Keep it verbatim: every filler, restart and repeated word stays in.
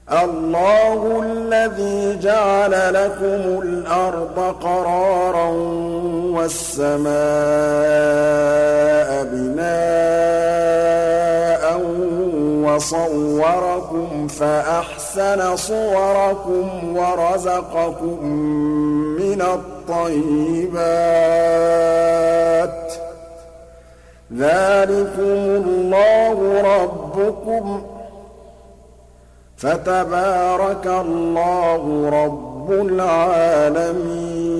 اللَّهُ الَّذِي جَعَلَ لَكُمُ الْأَرْضَ قَرَارًا وَالسَّمَاءَ بِنَاءً وَصَوَّرَكُمْ فَأَحْسَنَ صُوَرَكُمْ وَرَزَقَكُم مِّنَ الطَّيِّبَاتِ ۚ ذَٰلِكُمُ اللَّهُ رَبُّكُمْ ۖ فَتَبَارَكَ اللَّهُ رَبُّ الْعَالَمِينَ